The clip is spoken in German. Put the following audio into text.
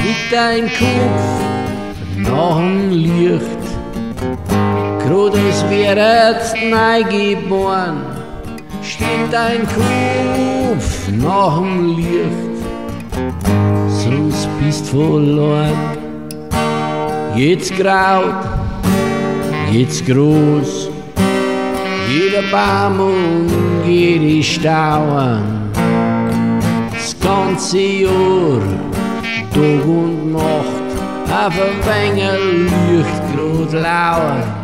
liegt dein Kopf nach dem Licht, grad als wär's neugeboren, steht dein Kopf nach dem Licht, sonst bist verloren. Jetzt graut, jetzt groß, jeder Baum und jede Stauern, das ganze Jahr, Tag und Nacht, auf ein wenig Licht grad lauern.